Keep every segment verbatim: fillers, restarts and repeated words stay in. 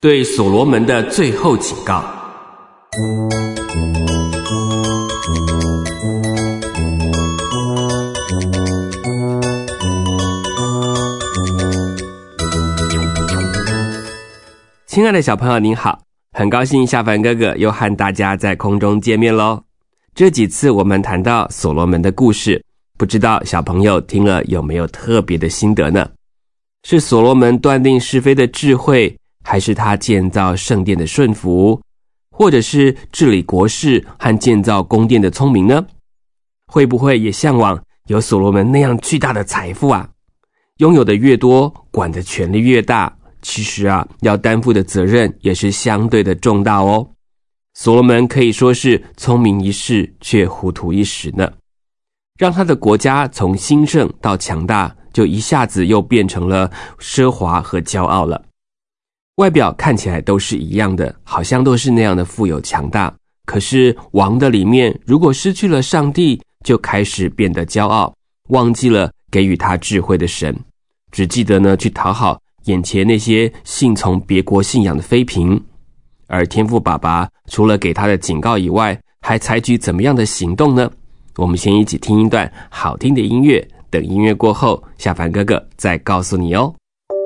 对所罗门的最后警告。亲爱的小朋友您好，很高兴夏凡哥哥又和大家在空中见面咯。这几次我们谈到所罗门的故事，不知道小朋友听了有没有特别的心得呢？是所罗门断定是非的智慧，还是他建造圣殿的顺服，或者是治理国事和建造宫殿的聪明呢？会不会也向往有所罗门那样巨大的财富啊？拥有的越多，管的权力越大，其实啊，要担负的责任也是相对的重大哦。所罗门可以说是聪明一世，却糊涂一时呢。让他的国家从兴盛到强大，就一下子又变成了奢华和骄傲了。外表看起来都是一样的，好像都是那样的富有强大，可是王的里面如果失去了上帝，就开始变得骄傲，忘记了给予他智慧的神，只记得呢去讨好眼前那些信从别国信仰的妃嫔。而天父爸爸除了给他的警告以外，还采取怎么样的行动呢？我们先一起听一段好听的音乐，等音乐过后，夏凡哥哥再告诉你哦。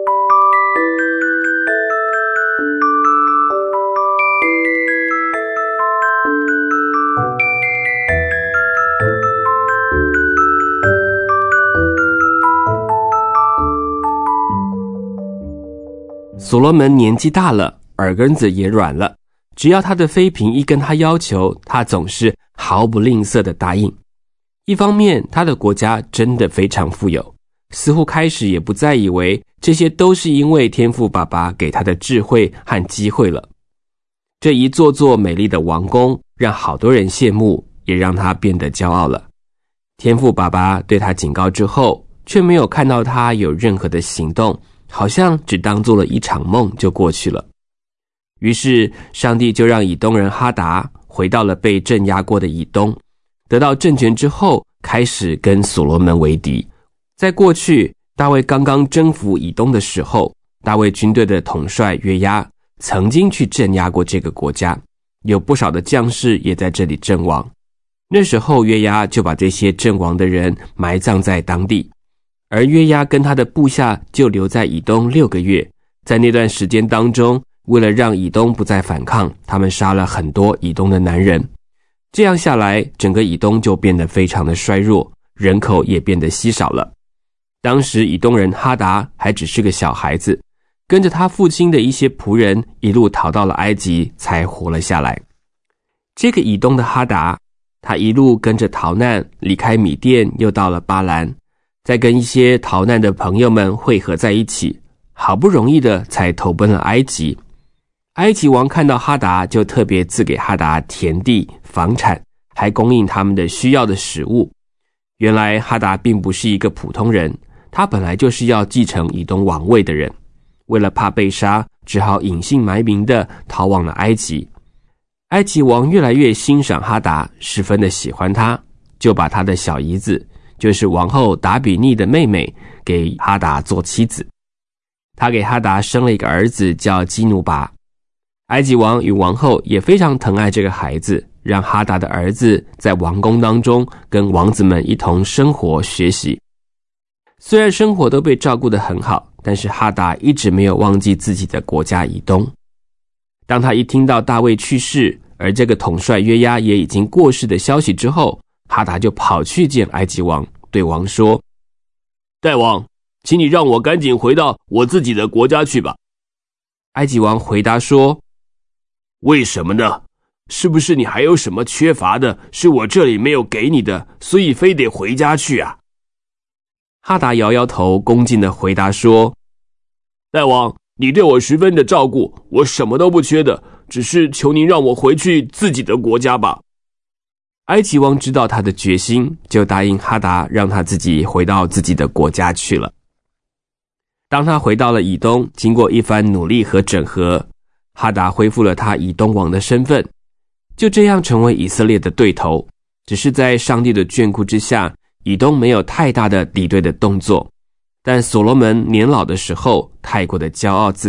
所罗门年纪大了，耳根子也软了，只要他的妃嫔一跟他要求，他总是毫不吝啬的答应。一方面他的国家真的非常富有，似乎开始也不再以为这些都是因为天父爸爸给他的智慧和机会了。这一座座美丽的王宫让好多人羡慕，也让他变得骄傲了。天父爸爸对他警告之后，却没有看到他有任何的行动，好像只当作了一场梦就过去了。于是上帝就让以东人哈达回到了被镇压过的以东，得到政权之后，开始跟所罗门为敌。在过去大卫刚刚征服以东的时候，大卫军队的统帅约押曾经去镇压过这个国家，有不少的将士也在这里阵亡。那时候约押就把这些阵亡的人埋葬在当地，而约押跟他的部下就留在以东六个月。在那段时间当中，为了让以东不再反抗，他们杀了很多以东的男人。这样下来，整个以东就变得非常的衰弱，人口也变得稀少了。当时以东人哈达还只是个小孩子，跟着他父亲的一些仆人一路逃到了埃及，才活了下来。这个以东的哈达，他一路跟着逃难，离开米甸，又到了巴兰，再跟一些逃难的朋友们汇合在一起，好不容易的才投奔了埃及。埃及王看到哈达，就特别赐给哈达田地、房产，还供应他们的需要的食物。原来哈达并不是一个普通人，他本来就是要继承以东王位的人，为了怕被杀，只好隐姓埋名的逃往了埃及。埃及王越来越欣赏哈达，十分的喜欢他，就把他的小姨子，就是王后达比尼的妹妹，给哈达做妻子。他给哈达生了一个儿子，叫基努拔。埃及王与王后也非常疼爱这个孩子，让哈达的儿子在王宫当中跟王子们一同生活学习。虽然生活都被照顾得很好，但是哈达一直没有忘记自己的国家以东。当他一听到大卫去世，而这个统帅约押也已经过世的消息之后，哈达就跑去见埃及王，对王说：大王，请你让我赶紧回到我自己的国家去吧。埃及王回答说：为什么呢？是不是你还有什么缺乏的，是我这里没有给你的，所以非得回家去啊？哈达摇摇头，恭敬地回答说：大王，你对我十分的照顾，我什么都不缺的，只是求您让我回去自己的国家吧。埃及王知道他的决心，就答应哈达让他自己回到自己的国家去了。当他回到了以东，经过一番努力和整合，哈达恢复了他以东王的身份，就这样成为以色列的对头。只是在上帝的眷顾之下，以东没有太大的敌对的动作。但所罗门年老的时候太过的骄傲自大，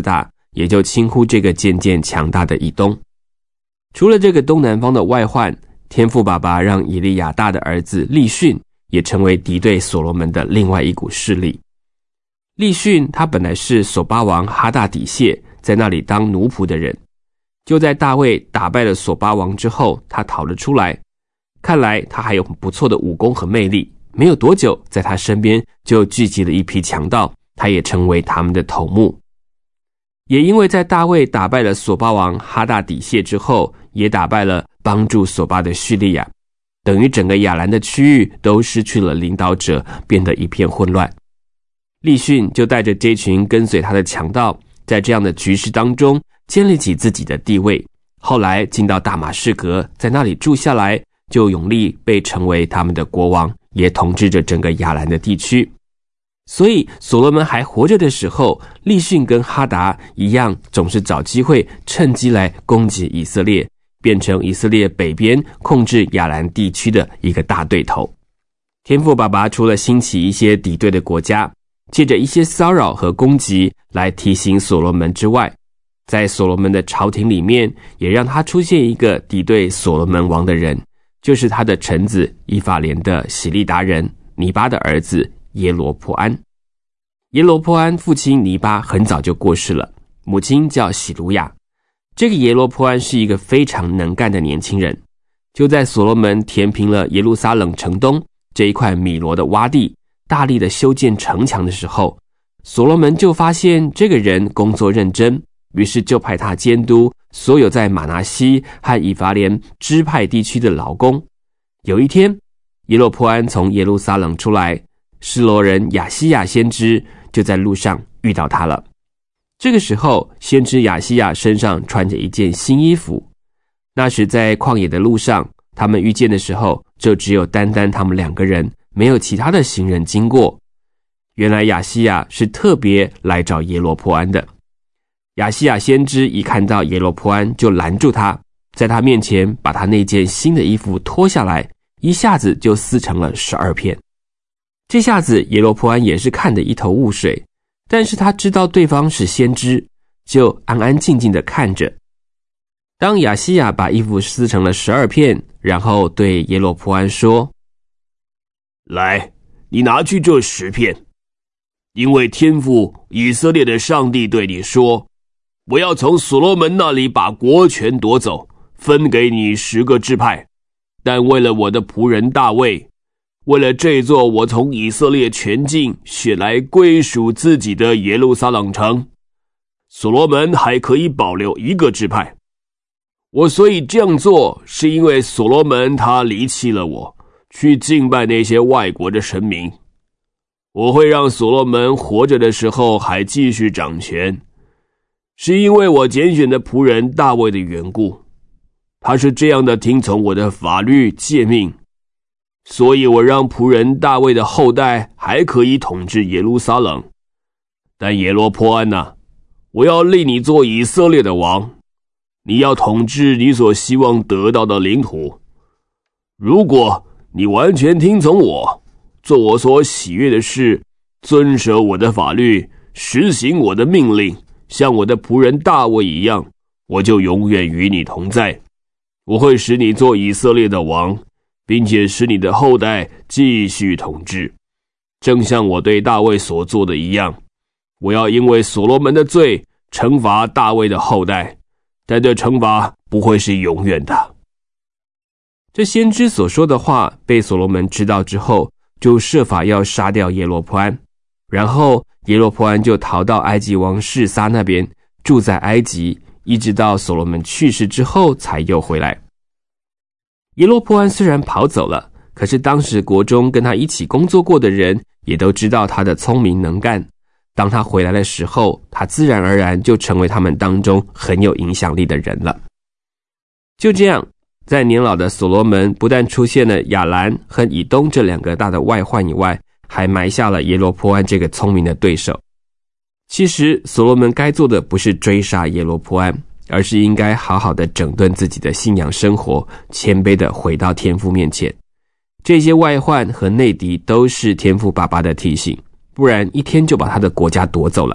也就轻忽这个渐渐强大的以东。除了这个东南方的外患，天父爸爸让以利亚大的儿子利逊也成为敌对所罗门的另外一股势力。利逊他本来是索巴王哈大底谢在那里当奴仆的人，就在大卫打败了索巴王之后，他逃了出来。看来他还有不错的武功和魅力，没有多久，在他身边就聚集了一批强盗，他也成为他们的头目。也因为在大卫打败了索巴王哈大底谢之后，也打败了帮助索巴的叙利亚，等于整个亚兰的区域都失去了领导者，变得一片混乱。利逊就带着这群跟随他的强盗，在这样的局势当中建立起自己的地位，后来进到大马士革，在那里住下来，就永立被成为他们的国王，也统治着整个亚兰的地区。所以所罗门还活着的时候，利逊跟哈达一样，总是找机会趁机来攻击以色列，变成以色列北边控制亚兰地区的一个大对头。天父爸爸除了兴起一些敌对的国家，借着一些骚扰和攻击来提醒所罗门之外，在所罗门的朝廷里面，也让他出现一个敌对所罗门王的人，就是他的臣子以法莲的喜利达人尼巴的儿子耶罗波安。耶罗波安父亲尼巴很早就过世了，母亲叫喜鲁雅。这个耶罗波安是一个非常能干的年轻人，就在所罗门填平了耶路撒冷城东这一块米罗的洼地，大力的修建城墙的时候，所罗门就发现这个人工作认真，于是就派他监督所有在马拿西和以法莲支派地区的劳工。有一天，耶罗波安从耶路撒冷出来，示罗人亚西亚先知就在路上遇到他了。这个时候，先知亚西亚身上穿着一件新衣服。那时在旷野的路上，他们遇见的时候，就只有单单他们两个人，没有其他的行人经过。原来亚西亚是特别来找耶罗波安的。亚西亚先知一看到耶罗波安，就拦住他，在他面前把他那件新的衣服脱下来，一下子就撕成了十二片。这下子耶罗波安也是看得一头雾水，但是他知道对方是先知，就安安静静地看着。当亚西亚把衣服撕成了十二片，然后对耶罗波安说： 来，你拿去这十片，因为天父以色列的上帝对你说，我要从所罗门那里把国权夺走，分给你十个支派，但为了我的仆人大卫，为了这座我从以色列全境选来归属自己的耶路撒冷城，所罗门还可以保留一个支派。我所以这样做，是因为所罗门他离弃了我，去敬拜那些外国的神明。我会让所罗门活着的时候还继续掌权，是因为我拣选的仆人大卫的缘故。他是这样的听从我的法律诫命，所以我让仆人大卫的后代还可以统治耶路撒冷。但耶罗波安啊，我要立你做以色列的王，你要统治你所希望得到的领土。如果你完全听从我，做我所喜悦的事，遵守我的法律，实行我的命令，像我的仆人大卫一样，我就永远与你同在。我会使你做以色列的王，并且使你的后代继续统治，正像我对大卫所做的一样。我要因为所罗门的罪惩罚大卫的后代，但这惩罚不会是永远的。 这先知所说的话被所罗门知道之后，就设法要杀掉耶罗波安，然后耶罗波安就逃到埃及王示撒那边，住在埃及，一直到所罗门去世之后才又回来。耶罗波安虽然跑走了，可是当时国中跟他一起工作过的人也都知道他的聪明能干。当他回来的时候，他自然而然就成为他们当中很有影响力的人了。就这样，在年老的所罗门不但出现了亚兰和以东这两个大的外患以外，还埋下了耶罗波安这个聪明的对手。其实所罗门该做的不是追杀耶罗波安，而是应该好好的整顿自己的信仰生活，谦卑的回到天父面前。这些外患和内敌都是天父爸爸的提醒，不然一天就把他的国家夺走了，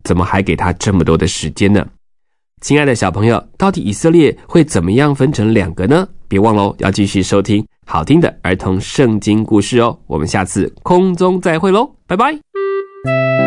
怎么还给他这么多的时间呢？亲爱的小朋友，到底以色列会怎么样分成两个呢？别忘了要继续收听好听的儿童圣经故事哦。我们下次空中再会咯，拜拜。